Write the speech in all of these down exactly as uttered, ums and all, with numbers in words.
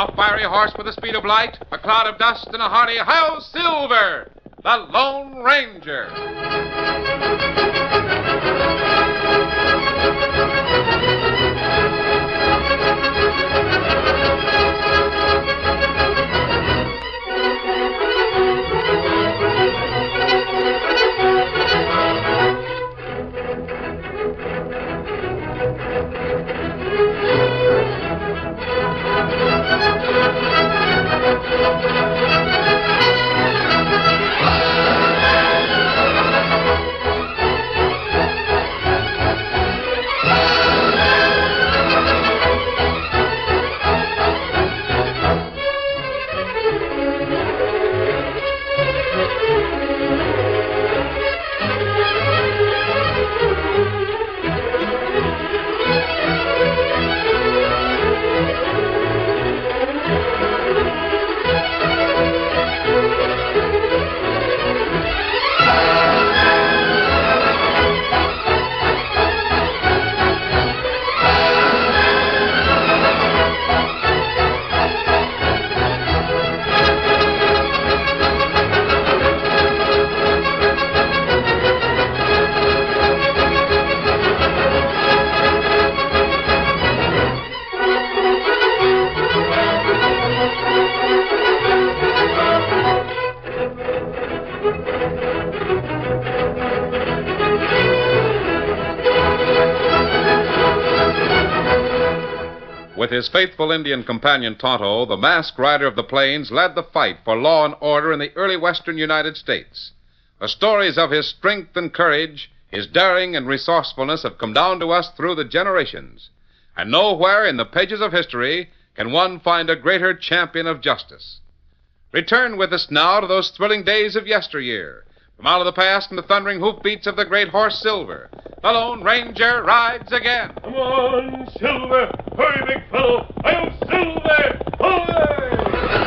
A fiery horse with the speed of light, a cloud of dust, and a hearty "Hi-Yo, Silver!" The Lone Ranger. With his faithful Indian companion Tonto, the masked rider of the plains led the fight for law and order in the early western United States. The stories of his strength and courage, his daring and resourcefulness have come down to us through the generations. And nowhere in the pages of history can one find a greater champion of justice. Return with us now to those thrilling days of yesteryear. From out of the past and the thundering hoofbeats of the great horse Silver, the Lone Ranger rides again. Come on, Silver! Hurry, big fellow! I'm Silver! Hurry!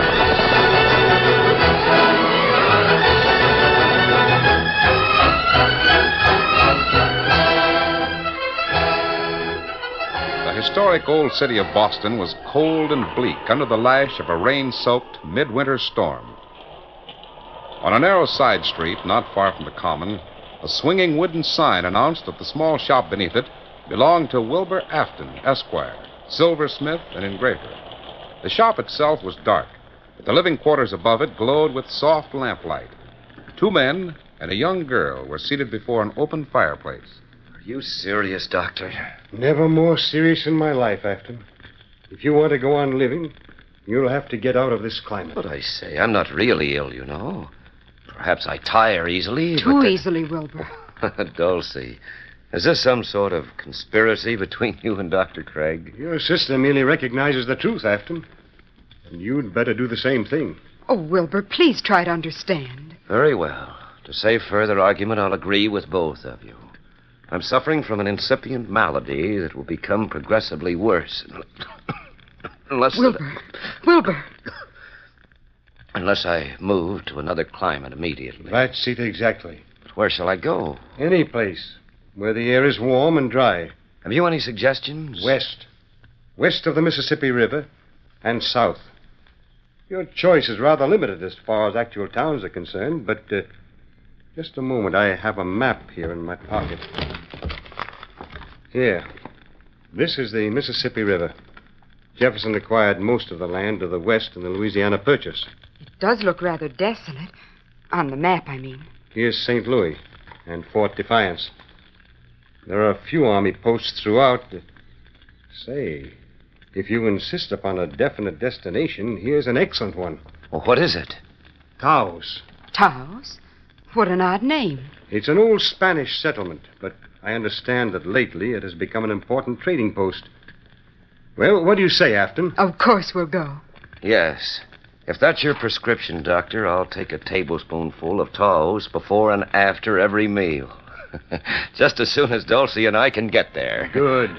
The historic old city of Boston was cold and bleak under the lash of a rain-soaked midwinter storm. On a narrow side street, not far from the Common, a swinging wooden sign announced that the small shop beneath it belonged to Wilbur Afton, Esquire, silversmith and engraver. The shop itself was dark, but the living quarters above it glowed with soft lamplight. Two men and a young girl were seated before an open fireplace. Are you serious, Doctor? Never more serious in my life, Afton. If you want to go on living, you'll have to get out of this climate. But I say, I'm not really ill, you know. Perhaps I tire easily. Too but the... easily, Wilbur. Dulcie, is this some sort of conspiracy between you and Doctor Craig? Your sister merely recognizes the truth, Afton. And you'd better do the same thing. Oh, Wilbur, please try to understand. Very well. To save further argument, I'll agree with both of you. I'm suffering from an incipient malady that will become progressively worse. Unless... Wilbur, Wilbur. Unless I move to another climate immediately. That's it exactly. But where shall I go? Any place where the air is warm and dry. Have you any suggestions? West. West of the Mississippi River and south. Your choice is rather limited as far as actual towns are concerned, but uh, just a moment. I have a map here in my pocket. Here. This is the Mississippi River. Jefferson acquired most of the land to the west in the Louisiana Purchase. It does look rather desolate. On the map, I mean. Here's Saint Louis and Fort Defiance. There are a few army posts throughout. Say, if you insist upon a definite destination, here's an excellent one. Well, what is it? Taos. Taos? What an odd name. It's an old Spanish settlement, but I understand that lately it has become an important trading post. Well, what do you say, Afton? Of course we'll go. Yes. If that's your prescription, Doctor, I'll take a tablespoonful of Taos before and after every meal. Just as soon as Dulcie and I can get there. Good.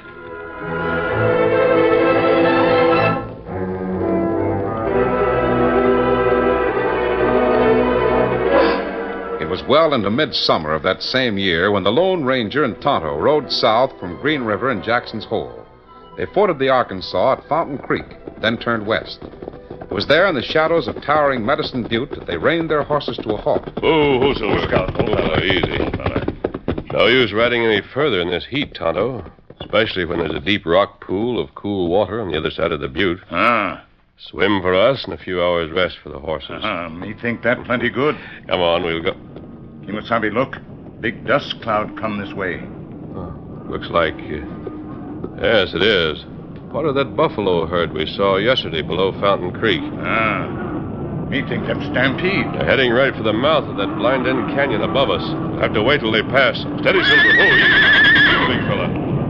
It was well into midsummer of that same year when the Lone Ranger and Tonto rode south from Green River and Jackson's Hole. They forded the Arkansas at Fountain Creek, then turned west. It was there in the shadows of towering Medicine Butte that they reined their horses to a halt. Oh, who's Silver? Scout, Oh, fella, easy. No use riding any further in this heat, Tonto. Especially when there's a deep rock pool of cool water on the other side of the butte. Ah. Swim for us and a few hours rest for the horses. Ah, me think that plenty good. Come on, we'll go. Kimasabi, look. Big dust cloud come this way. Oh, looks like... Uh, yes, it is. Part of that buffalo herd we saw yesterday below Fountain Creek. Ah. Me think them stampede. They're heading right for the mouth of that blind end canyon above us. We'll have to wait till they pass. Steady, Silver. Oh, easy. Big fella.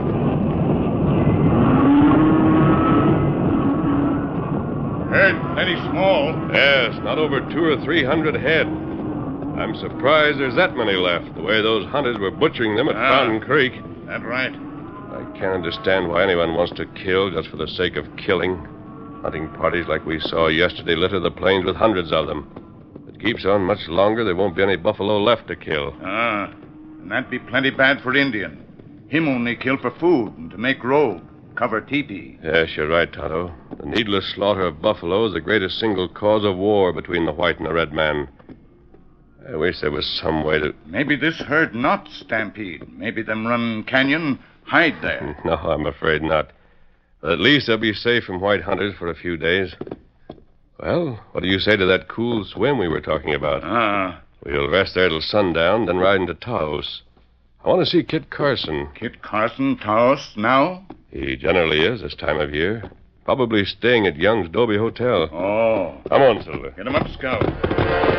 Herd plenty small. Yes, not over two or three hundred head. I'm surprised there's that many left, the way those hunters were butchering them at Ah. Fountain Creek. That right. I can't understand why anyone wants to kill just for the sake of killing. Hunting parties like we saw yesterday litter the plains with hundreds of them. If it keeps on much longer, there won't be any buffalo left to kill. Ah. And that'd be plenty bad for Indian. Him only kill for food and to make robe, cover teepee. Yes, you're right, Tonto. The needless slaughter of buffalo is the greatest single cause of war between the white and the red man. I wish there was some way to... Maybe this herd not stampede. Maybe them run canyon, hide there. No, I'm afraid not. But at least they'll be safe from white hunters for a few days. Well, what do you say to that cool swim we were talking about? Ah. We'll rest there till sundown, then ride into Taos. I want to see Kit Carson. Kit Carson, Taos, now? He generally is this time of year. Probably staying at Young's Dobie Hotel. Oh. Come on, Silver. Get him up, Scout.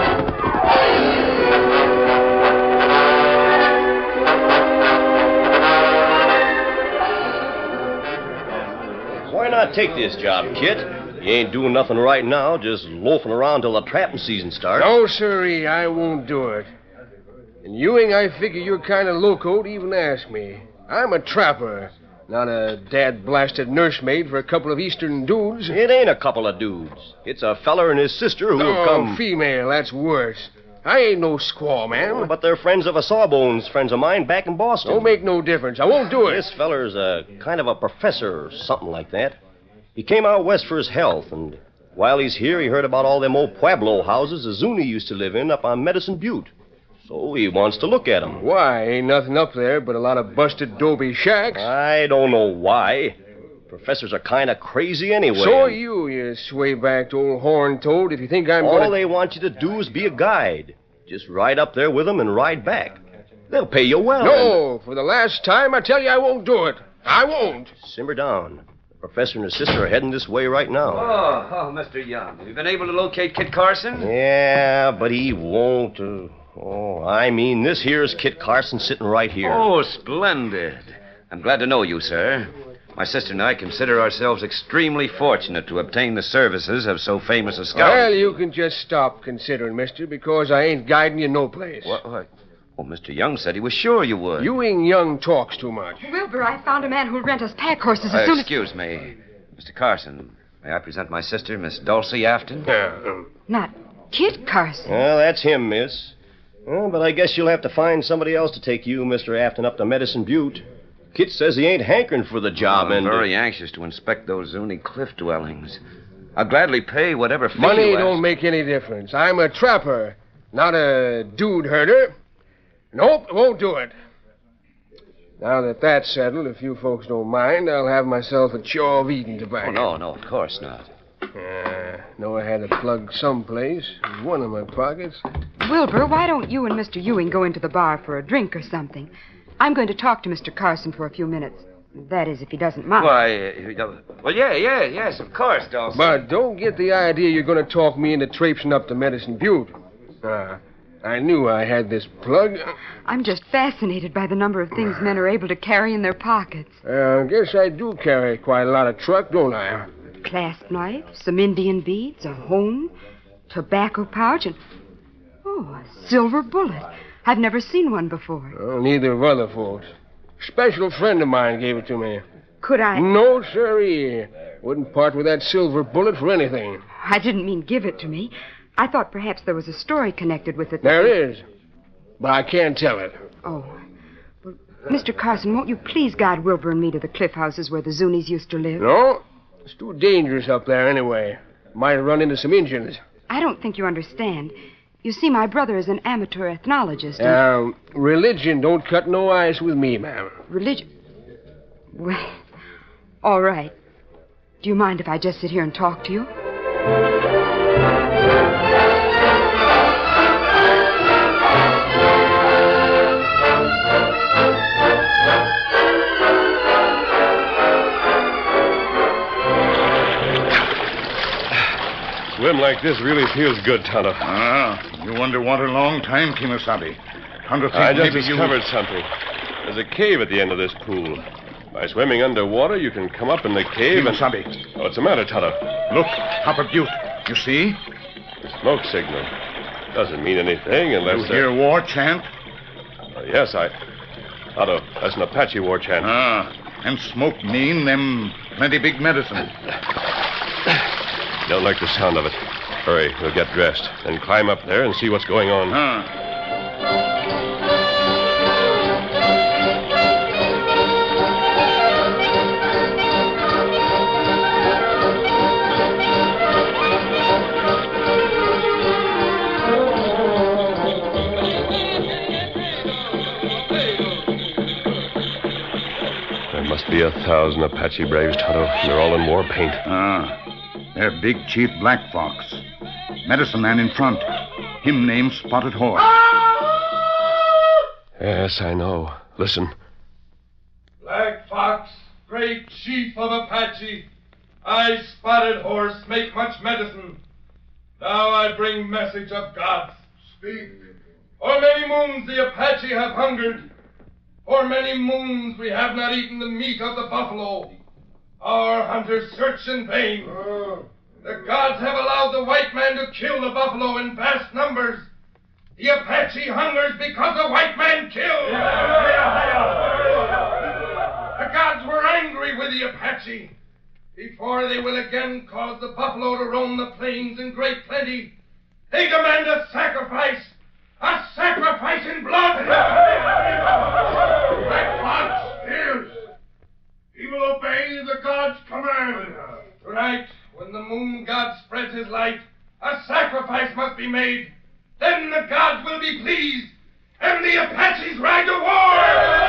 Why not take this job, Kit? You ain't doing nothing right now, just loafing around till the trapping season starts. No, sirree, I won't do it. And Ewing, I figure you're kind of loco to even ask me. I'm a trapper, not a dad-blasted nursemaid for a couple of eastern dudes. It ain't a couple of dudes. It's a feller and his sister who Oh, have come... female, that's worse. I ain't no squaw, man. Oh, but they're friends of a Sawbones, friends of mine back in Boston. Don't make no difference. I won't do it. This feller's a kind of a professor or something like that. He came out west for his health, and while he's here, he heard about all them old Pueblo houses the Zuni used to live in up on Medicine Butte. So he wants to look at them. Why? Ain't nothing up there but a lot of busted dobe shacks. I don't know why. Professors are kind of crazy anyway. So are you, you sway-backed old horn-toad, if you think I'm All gonna... they want you to do is be a guide. Just ride up there with them and ride back. They'll pay you well. No, for the last time, I tell you I won't do it. I won't. Simmer down. The professor and his sister are heading this way right now. Oh, oh, Mister Young. Have you been able to locate Kit Carson? Yeah, but he won't. Uh, oh, I mean, this here's Kit Carson sitting right here. Oh, splendid. I'm glad to know you, sir. My sister and I consider ourselves extremely fortunate to obtain the services of so famous a scout. Well, you can just stop considering, mister, because I ain't guiding you no place. What? what? Well, Mister Young said he was sure you would. Ewing Young talks too much. Wilbur, I found a man who'll rent us pack horses as Uh, soon as... excuse me. Mister Carson, may I present my sister, Miss Dulcie Afton? Yeah. Not Kit Carson. Well, that's him, miss. Well, but I guess you'll have to find somebody else to take you, Mister Afton, up to Medicine Butte. Kit says he ain't hankering for the job, I'm and... very anxious to inspect those Zuni cliff dwellings. I'll gladly pay whatever fee Money you ask. don't make any difference. I'm a trapper, not a dude herder. Nope, won't do it. Now that that's settled, if you folks don't mind, I'll have myself a chaw of eating tobacco. Oh, no, no, of course not. Uh, know I had a plug someplace. In one of my pockets. Wilbur, why don't you and Mister Ewing go into the bar for a drink or something? I'm going to talk to Mister Carson for a few minutes. That is, if he doesn't mind. Why, uh, well, yeah, yeah, yes, of course, Dulcie. But don't get the idea you're going to talk me into traipsing up to Medicine Butte. Uh, I knew I had this plug. I'm just fascinated by the number of things men are able to carry in their pockets. Uh, I guess I do carry quite a lot of truck, don't I? Clasp knife, some Indian beads, a hone, tobacco pouch, and... Oh, a silver bullet. I've never seen one before. Well, neither of other folks. Special friend of mine gave it to me. Could I... No, sirree. Wouldn't part with that silver bullet for anything. I didn't mean give it to me. I thought perhaps there was a story connected with it. There is. But I can't tell it. Oh. Well, Mister Carson, won't you please guide Wilbur and me to the cliff houses where the Zunis used to live? No? It's too dangerous up there anyway. might run into some Indians. I don't think you understand. You see, my brother is an amateur ethnologist. And Um, religion don't cut no ice with me, ma'am. religion. Well, all right. Do you mind if I just sit here and talk to you? Swim like this really feels good, Tonto. Ah, you underwater a long time, Kimasabi. Tonto think I just maybe you... discovered something. There's a cave at the end of this pool. By swimming underwater, you can come up in the cave and... Kimasabi, What's the matter, Tonto? look, top of butte. You see? Smoke signal. Doesn't mean anything unless... You uh, hear war chant? uh, yes, I... Tonto, that's an Apache war chant. Ah, and smoke mean them plenty big medicine. Don't like the sound of it. Hurry, we'll get dressed. Then climb up there and see what's going on. Ah. There must be a thousand Apache braves, Tonto. They're all in war paint. Ah. They're big Chief Black Fox. Medicine man in front. Him named Spotted Horse. Yes, I know. Listen. Black Fox, great chief of Apache, I, Spotted Horse, make much medicine. Now I bring message of God. Speak. For many moons the Apache have hungered. For many moons we have not eaten the meat of the buffalo. Our hunters search in vain. The gods have allowed the white man to kill the buffalo in vast numbers. The Apache hungers because the white man killed. The gods were angry with the Apache. Before they will again cause the buffalo to roam the plains in great plenty, they demand a sacrifice. A sacrifice in blood. Black Fox hears. He will obey the god's command. Tonight, when the moon god spreads his light, a sacrifice must be made. Then the gods will be pleased, and the Apaches ride to war!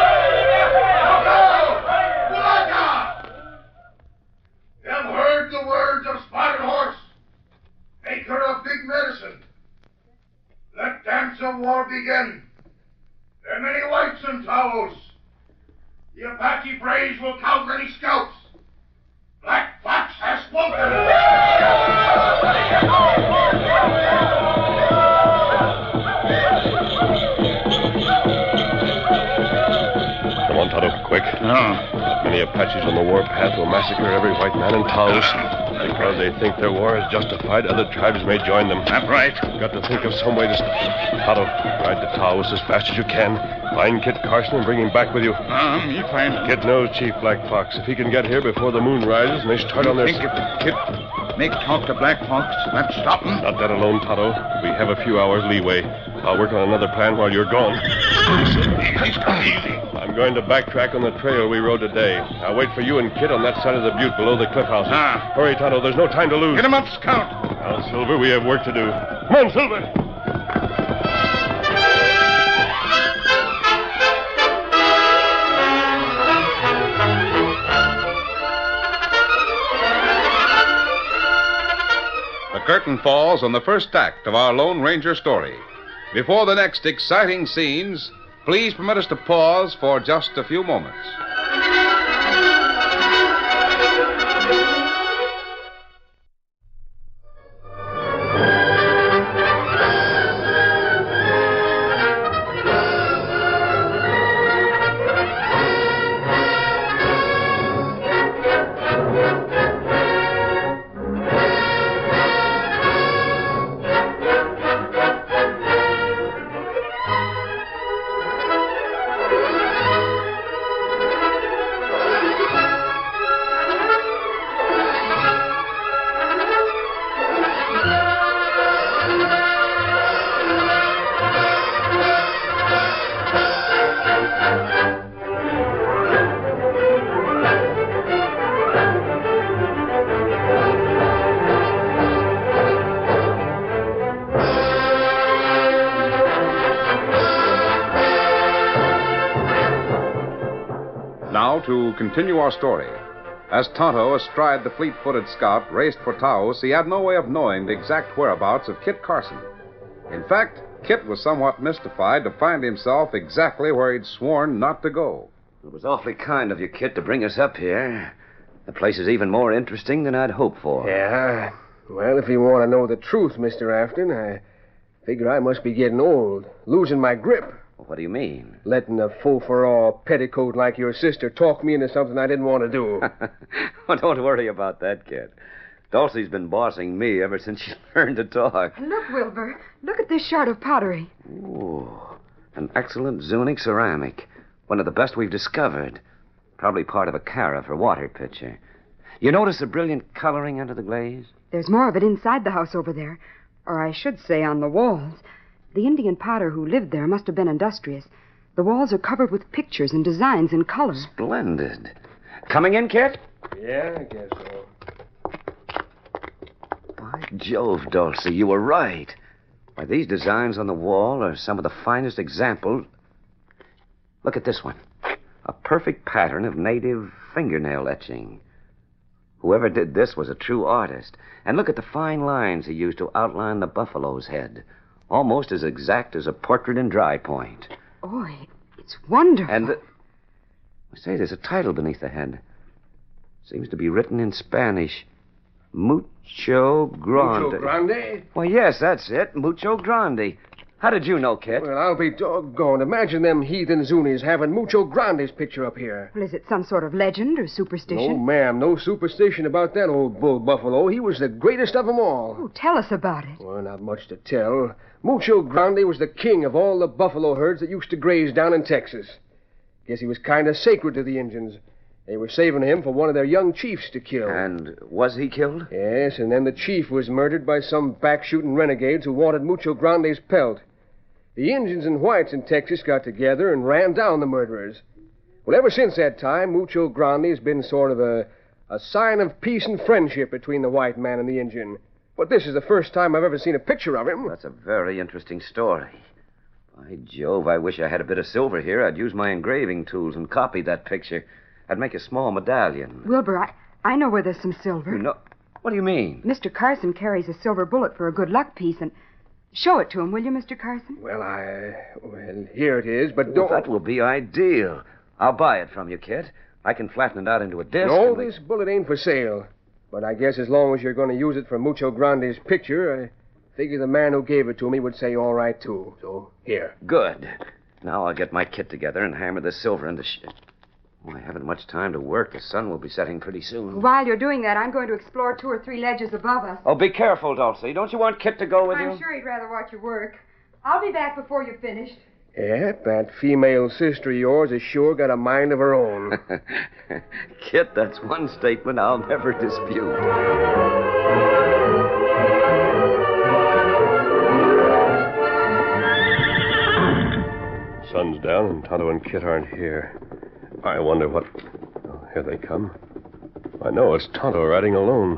You have heard the words of Spotted Horse. Make her a big medicine. Let dance of war begin. There are many whites in Taos. The Apache braves will count many scalps. Black Fox has spoken. Come on, Tonto, quick. Ah. Many Apaches on the warpath will massacre every white man in Taos. Because they think their war is justified, other tribes may join them. That's right. Got to think of some way to... Tonto, ride to Taos as fast as you can. Find Kit Carson and bring him back with you. Ah, me find... Kit knows Chief Black Fox. If he can get here before the moon rises and they start on their... Think if the kid make talk to Black Fox, that stop him? Not that alone, Tonto. We have a few hours leeway. I'll work on another plan while you're gone. Easy, easy. I'm going to backtrack on the trail we rode today. I'll wait for you and Kit on that side of the butte below the cliff houses. Ah. Hurry, Tonto. There's no time to lose. Get him up, Scout. Now, Silver, we have work to do. Come on, Silver. The curtain falls on the first act of our Lone Ranger story. Before the next exciting scenes, please permit us to pause for just a few moments. to continue our story. As Tonto, astride the fleet-footed scout, raced for Taos, he had no way of knowing the exact whereabouts of Kit Carson. In fact, Kit was somewhat mystified to find himself exactly where he'd sworn not to go. It was awfully kind of you, Kit, to bring us up here. The place is even more interesting than I'd hoped for. Yeah. Well, if you want to know the truth, Mister Afton, I figure I must be getting old, losing my grip. What do you mean? Letting a faux-for-all petticoat like your sister talk me into something I didn't want to do. Well, don't worry about that, Kit. Dulcie's been bossing me ever since she learned to talk. Look, Wilbur. Look at this shard of pottery. Ooh, an excellent Zunic ceramic. One of the best we've discovered. Probably part of a carafe or water pitcher. You notice the brilliant coloring under the glaze? There's more of it inside the house over there. Or I should say on the walls. The Indian potter who lived there must have been industrious. The walls are covered with pictures and designs in color. Splendid. Coming in, Kit? Yeah, I guess so. By Jove, Dulcie, you were right. Why, these designs on the wall are some of the finest examples. Look at this one. A perfect pattern of native fingernail etching. Whoever did this was a true artist. And look at the fine lines he used to outline the buffalo's head. Almost as exact as a portrait in dry point. Oh, it's wonderful. And, uh, say, there's a title beneath the head. Seems to be written in Spanish. Mucho Grande. Mucho Grande? Why, yes, that's it. Mucho Grande. How did you know, Kit? Well, I'll be doggone. Imagine them heathen Zunis having Mucho Grande's picture up here. Well, is it some sort of legend or superstition? No, ma'am. No superstition about that old bull buffalo. He was the greatest of them all. Oh, tell us about it. Well, not much to tell. Mucho Grande was the king of all the buffalo herds that used to graze down in Texas. Guess he was kind of sacred to the Indians. They were saving him for one of their young chiefs to kill. And was he killed? Yes, and then the chief was murdered by some back-shooting renegades who wanted Mucho Grande's pelt. The Indians and whites in Texas got together and ran down the murderers. Well, ever since that time, Mucho Grande has been sort of a, a sign of peace and friendship between the white man and the Indian. But this is the first time I've ever seen a picture of him. That's a very interesting story. By Jove, I wish I had a bit of silver here. I'd use my engraving tools and copy that picture. I'd make a small medallion. Wilbur, I, I know where there's some silver. You know, what do you mean? Mister Carson carries a silver bullet for a good luck piece, and show it to him, will you, Mister Carson? Well, I... Well, here it is, but Well, don't... that will be ideal. I'll buy it from you, Kit. I can flatten it out into a disc. No, and we- this bullet ain't for sale. But I guess as long as you're going to use it for Mucho Grande's picture, I figure the man who gave it to me would say all right, too. So, here. Good. Now I'll get my kit together and hammer the silver into... Sh- oh, I haven't much time to work. The sun will be setting pretty soon. While you're doing that, I'm going to explore two or three ledges above us. Oh, be careful, Dulcie. Don't you want Kit to go with you? I'm sure he'd rather watch you work. I'll be back before you're finished. Yep, that female sister of yours has sure got a mind of her own. Kit, that's one statement I'll never dispute. Sun's down and Tonto and Kit aren't here. I wonder what... Oh, here they come. I know it's Tonto riding alone.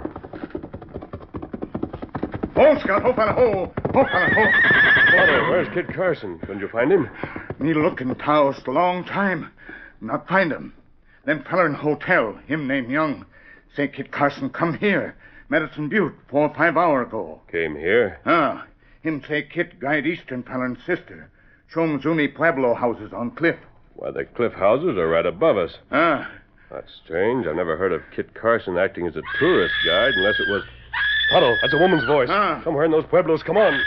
Ho, Scout, ho, fella, ho. Ho, fella, ho. Tonto, where's Kit Carson? Couldn't you find him? Me look in Taos long time. Not find him. Then feller in hotel, him named Young, say Kit Carson come here, Medicine Butte, four or five hour ago. Came here? Ah, him say Kit guide Eastern feller and sister. Show 'em Zuni Pueblo houses on cliff. Why, the cliff houses are right above us. Ah, That's strange. I've never heard of Kit Carson acting as a tourist guide unless it was... Tonto, that's a woman's voice. Ah. Somewhere in those Pueblos. Come on.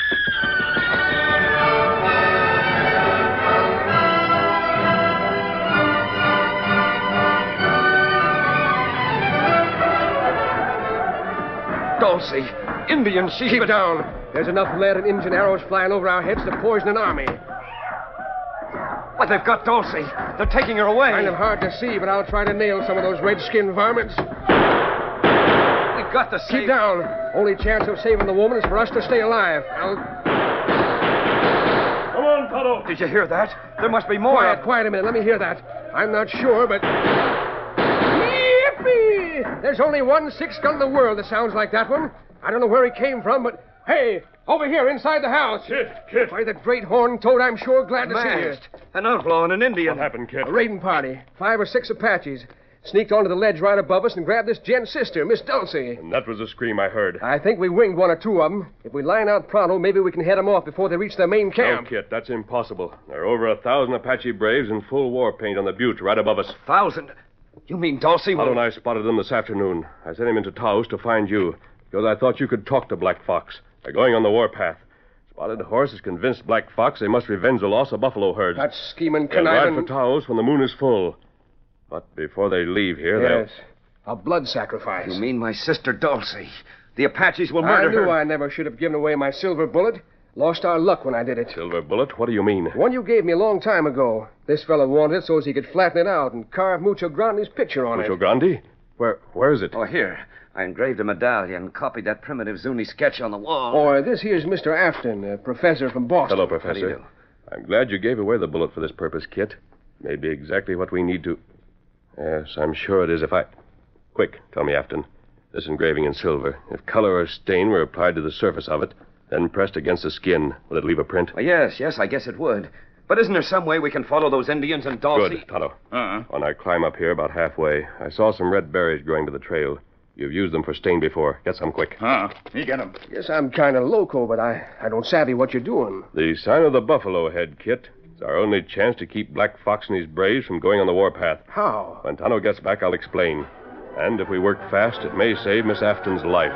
Dulcie, Indians, she's... Keep down. There's enough lead and Indian arrows flying over our heads to poison an army. But they've got Dulcie. They're taking her away. Kind of hard to see, but I'll try to nail some of those red-skinned varmints. We've got to save... Keep down. Only chance of saving the woman is for us to stay alive. I'll... Come on, Tonto. Did you hear that? There must be more. Quiet, quiet a minute. Let me hear that. I'm not sure, but... Yippee! There's only one six gun in the world that sounds like that one. I don't know where he came from, but Hey, over here, inside the house. Kit, Kit. By the great horn toad, I'm sure glad to see you. Masked. An outlaw and an Indian. What happened, Kit? A raiding party. Five or six Apaches. Sneaked onto the ledge right above us and grabbed this gent's sister, Miss Dulcie. And that was the scream I heard. I think we winged one or two of them. If we line out pronto, maybe we can head them off before they reach their main camp. No, Kit, that's impossible. There are over a thousand Apache braves in full war paint on the butte right above us. Thousand? You mean Dulcie will... Tonto and I spotted them this afternoon. I sent him into Taos to find you, because I thought you could talk to Black Fox. They're going on the warpath. Spotted Horse has convinced Black Fox they must revenge the loss of buffalo herds. That scheming They'll conniving... ride for Taos when the moon is full. But before they leave here, Yes, a blood sacrifice. You mean my sister Dulcie? The Apaches will I murder knew her. I never should have given away my silver bullet. Lost our luck when I did it. they'll... Silver bullet? What do you mean? One you gave me a long time ago. This fellow wanted it so as he could flatten it out and carve Mucho Grande's picture on Mucho it. Grande? Where, where is it? Oh, here. I engraved a medallion, copied that primitive Zuni sketch on the wall. Or this here's Mister Afton, a professor from Boston. Hello, How do you Professor. do? I'm glad you gave away the bullet for this purpose, Kit. Maybe exactly what we need to... Yes, I'm sure it is if I... Quick, tell me, Afton. This engraving in silver. If color or stain were applied to the surface of it, then pressed against the skin, will it leave a print? Well, yes, yes, I guess it would. But isn't there some way we can follow those Indians and Dulcie? Good, Tonto. Uh-uh. When I climb up here about halfway, I saw some red berries growing to the trail. You've used them for stain before. Get some quick. Huh? You get him. Guess I'm kind of loco, but I, I don't savvy what you're doing. The sign of the buffalo head, Kit. It's our only chance to keep Black Fox and his braves from going on the warpath. How? When Tonto gets back, I'll explain. And if we work fast, it may save Miss Afton's life.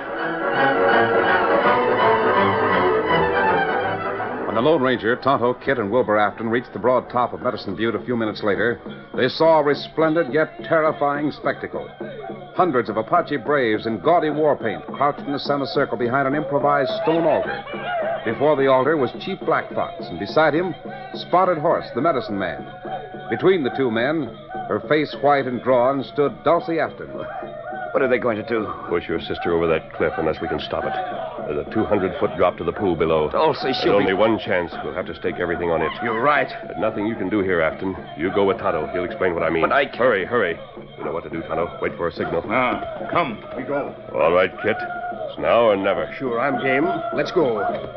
When the Lone Ranger, Tonto, Kit, and Wilbur Afton reached the broad top of Medicine Butte a few minutes later, they saw a resplendent yet terrifying spectacle. Hundreds of Apache braves in gaudy war paint crouched in the semicircle behind an improvised stone altar. Before the altar was Chief Black Fox, and beside him, Spotted Horse, the medicine man. Between the two men, her face white and drawn, stood Dulcie Afton. What are they going to do? Push your sister over that cliff unless we can stop it. There's a two hundred foot drop to the pool below. Dulcie, There's she'll only be... one chance. We'll have to stake everything on it. You're right. There's nothing you can do here, Afton. You go with Tonto. He'll explain what I mean. But I can't- Hurry, hurry. You know what to do, Tonto. Wait for a signal. Ah, come. We go. All right, Kit. It's now or never. Sure, I'm game. Let's go.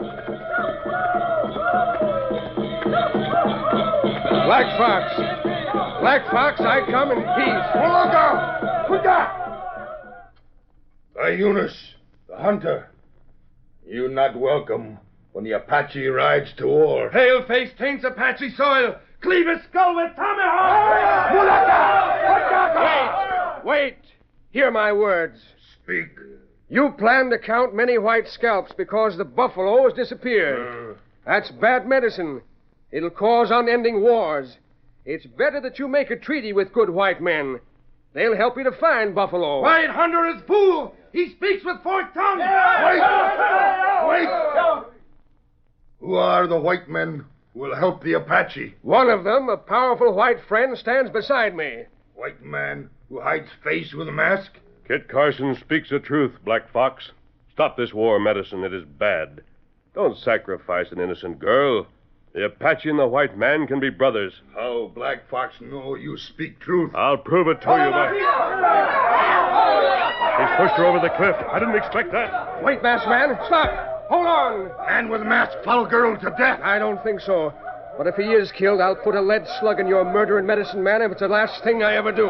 Black Fox. Black Fox, I come in peace. Oh, look out! Look out! By Eunice, the hunter. You not welcome when the Apache rides to war. Paleface taints Apache soil. Cleave his skull with tomahawk. Wait, wait. Hear my words. Speak. You plan to count many white scalps because the buffalo has disappeared. Uh, That's bad medicine. It'll cause unending wars. It's better that you make a treaty with good white men. They'll help you to find buffalo. White hunter is fool. He speaks with forked tongue. Wait! Wait! Who are the white men who will help the Apache? One of them, a powerful white friend, stands beside me. White man who hides face with a mask? Kit Carson speaks the truth, Black Fox. Stop this war medicine. It is bad. Don't sacrifice an innocent girl. The Apache and the white man can be brothers. How Black Fox know you speak truth? I'll prove it to you by... He's pushed her over the cliff. I didn't expect that. Wait, masked man. Stop. Hold on. Man with a mask follow girl to death. I don't think so. But if he is killed, I'll put a lead slug in your murdering medicine man if it's the last thing I ever do.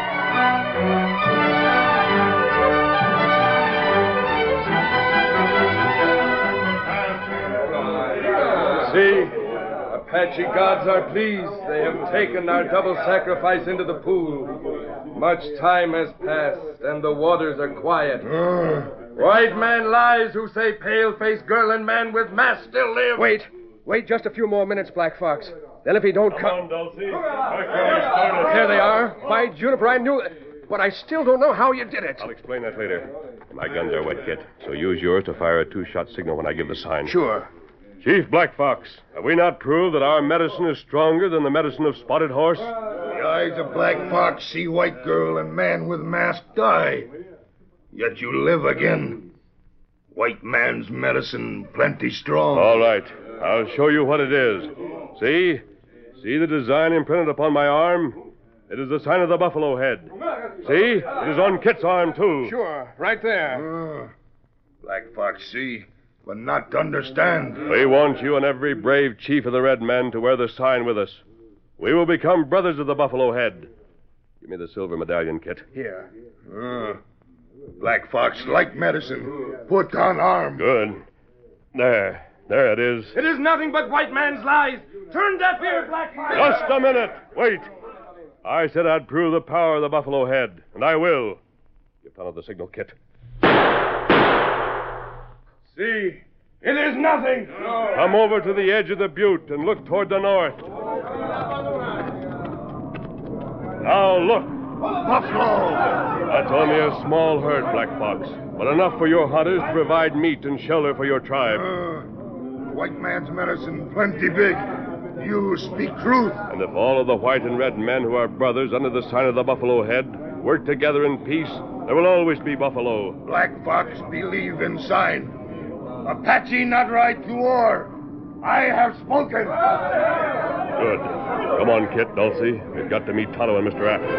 See? Apache gods are pleased. They have taken our double sacrifice into the pool. Much time has passed, and the waters are quiet. Uh, White man lies who say pale-faced girl and man with mask still live. Wait. Wait just a few more minutes, Black Fox. Then if he don't come... Dulcie. There they are. By Juniper, I knew it. But I still don't know how you did it. I'll explain that later. My guns are wet, Kit, so use yours to fire a two-shot signal when I give the sign. Sure. Chief Black Fox, have we not proved that our medicine is stronger than the medicine of Spotted Horse? the eyes of Black Fox see white girl and man with mask die. Yet you live again. White man's medicine plenty strong. All right. I'll show you what it is. See? See the design imprinted upon my arm? It is the sign of the buffalo head. See? It is on Kit's arm, too. Sure. Right there. Uh, Black Fox see. but not to understand. We want you and every brave chief of the red men to wear the sign with us. We will become brothers of the Buffalo Head. Give me the silver medallion, Kit. Here. Uh, Black Fox, like medicine. Put on arm. Good. There. There it is. It is nothing but white man's lies. Turn deaf ear, Black Fox. Just a minute. Wait. I said I'd prove the power of the Buffalo Head, and I will. Give Tonto the signal, Kit. See, it is nothing. Come over to the edge of the butte and look toward the north. Now look. Buffalo! That's only a small herd, Black Fox, but enough for your hunters to provide meat and shelter for your tribe. Uh, white man's medicine plenty big. You speak truth. And if all of the white and red men who are brothers under the sign of the Buffalo Head work together in peace, there will always be buffalo. Black Fox believe in sign. Apache not right to war. I have spoken. Good. Come on, Kit, Dulcie. We've got to meet Tonto and Mister Apt.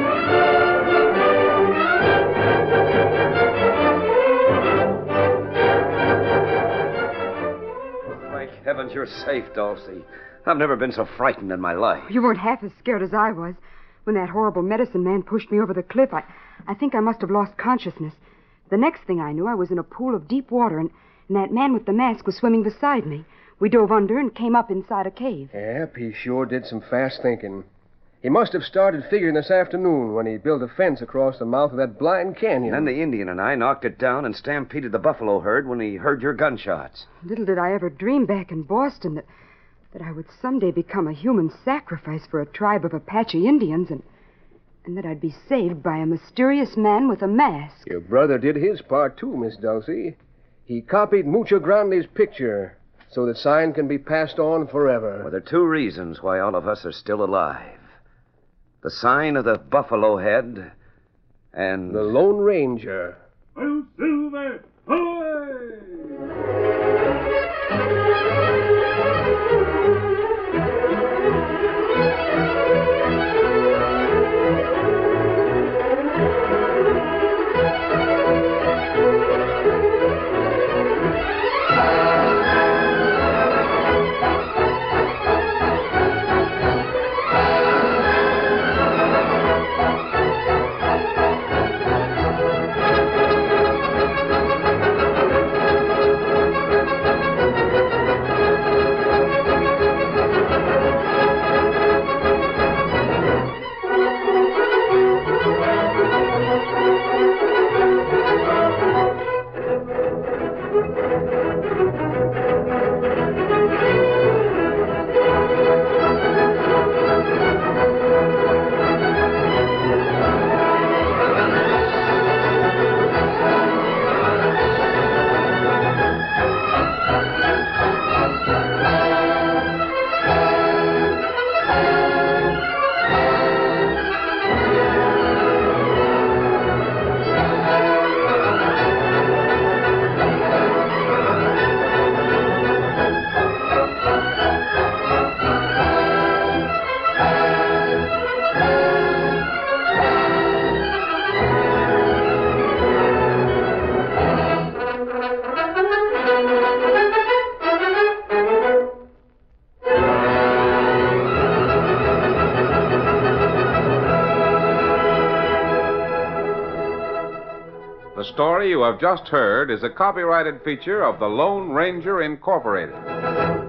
Thank heavens you're safe, Dulcie. I've never been so frightened in my life. You weren't half as scared as I was. When that horrible medicine man pushed me over the cliff, I, I think I must have lost consciousness. The next thing I knew, I was in a pool of deep water, and, and that man with the mask was swimming beside me. We dove under and came up inside a cave. Yep, he sure did some fast thinking. He must have started figuring this afternoon when he built a fence across the mouth of that blind canyon. And then the Indian and I knocked it down and stampeded the buffalo herd when he heard your gunshots. Little did I ever dream back in Boston that, that I would someday become a human sacrifice for a tribe of Apache Indians and, and that I'd be saved by a mysterious man with a mask. Your brother did his part, too, Miss Dulcie. He copied Mucho Grande's picture so the sign can be passed on forever. Well, there are two reasons why all of us are still alive. The sign of the Buffalo Head and... the Lone Ranger. Oh, Silver! The story you have just heard is a copyrighted feature of the Lone Ranger Incorporated.